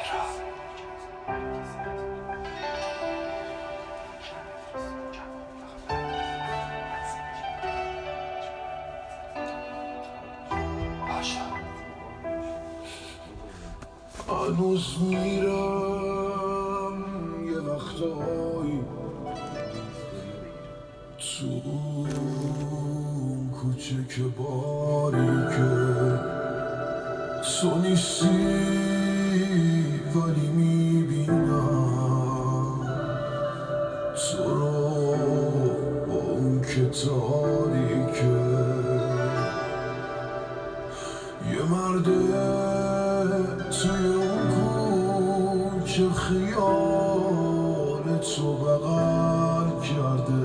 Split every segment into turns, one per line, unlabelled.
هنوز میرم یه وقتایی تو اون کوچه که باریکه تو نیستی ولی میبینم تو رو با اون که تاریکه یه مرده توی اون کوچه خیال تو بغل کرده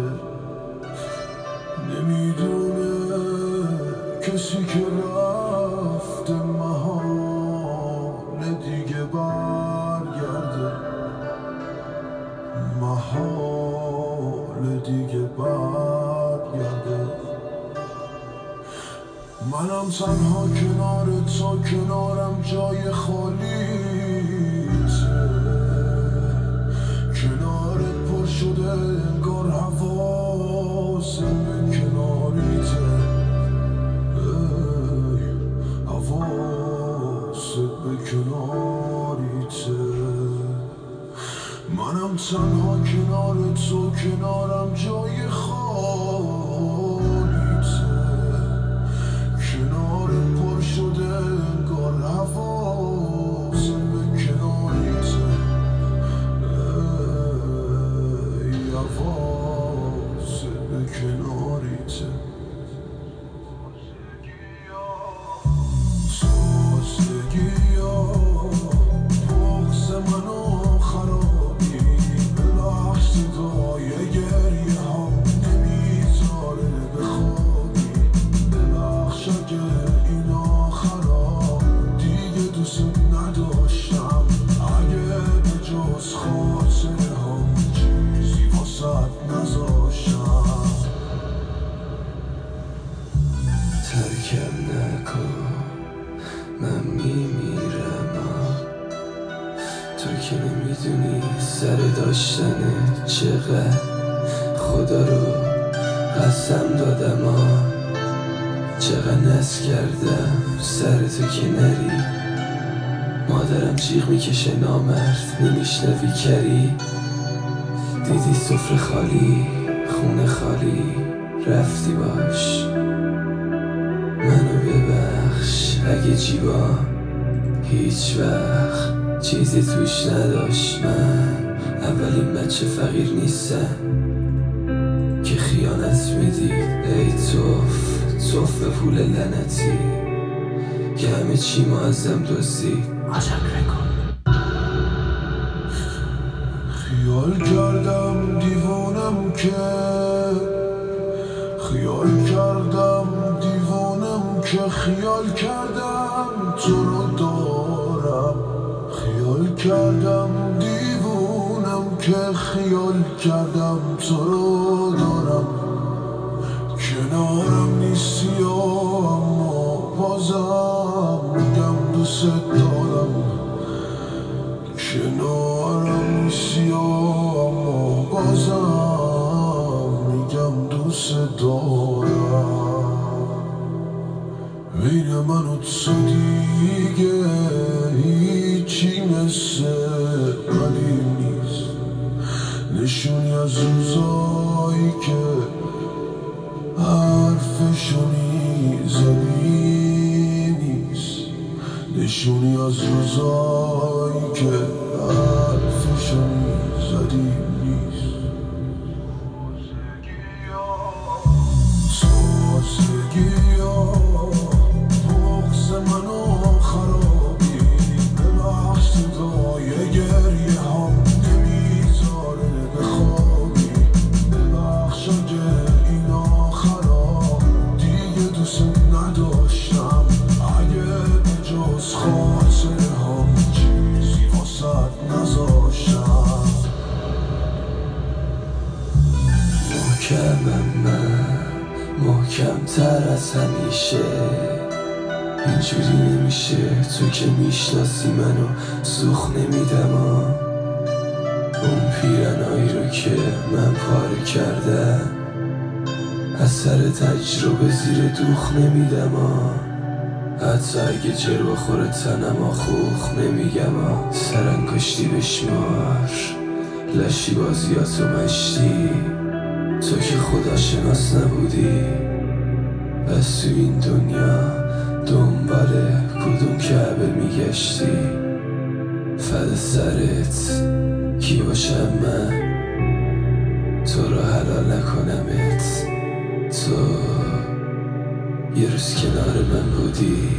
نمیدونه کسی که رفته محال دیگه برگرده محال دیگه برگرده منم تنها کنار تو کنارم جای خالیته کنارت پر شده انگار حواسم به کناریته حواست به کناریته منم تنها کنار تو کنارم جای خالیته کنار پر شده انگار حواسم به کناریته حواست به کناریته تازگی ها بغض منو خرابی ببخش صدای گریه ها نمیذاره بخوابی ببخش اگه این آخرا دیگه دوست نداشتم اگه به جز خاطره ها چیزی واسط نذاشتم ترکم نکن من میمیرم تو که نمیدونی سر داشتنه چقدر خدا رو قسم دادم چقدر نس کردم سر تو که نری مادرم جیغ میکشه نامرد نمیشنوی کری دیدی سفره خالی خونه خالی رفتی باش منو ببخش اگه جیبا هیچ وقت چیزی توش نداشت من اولین بچه فقیر نیستم که خیانت میدی ای توف به پول لعنتی که همه چی ما ازم دزدی
عجب نکن
خیال کردم دیوانم که خیال کردم دیوانم که خیال کردم تو رو دارم خیال کردم دیوانم که خیال کردم تو رو دارم کنارم نیستی اما بازم میگم دوست دارم کنارم نیستی اما بازم میگم دوست دارم بین من و تو دیگه هیچی مثل قدیم نیست نشونی از روزایی که حرفشونی زدی نیست نشونی از روزایی که حرفشونی زدی نیست تازگی ها بغض منو خرابی ببخش صدای گریه ها نمیذاره بخوابی ببخش اگه این آخرا دیگه دوست نداشتم اگه به جز خاطره ها چیزی واسط نذاشتم
محکمم من محکم تر از همیشه اینجوری نمیشه، تو که میشناسی منو سوخ نمیدم اون پیرنایی رو که من پاره کردم اثر تجربه زیر دوخ نمیدم حتی اگه جر بخوره تنم خوخ نمیگم سرانگشتی بشمار لشی بازیاتو مشتی تو که خدا شناس نبودی پس تو این دنیا دنبال کدوم کعبه میگشتی فدا سرت کی باشم من تو رو حلال نکنمت تو یه روز کنار من بودی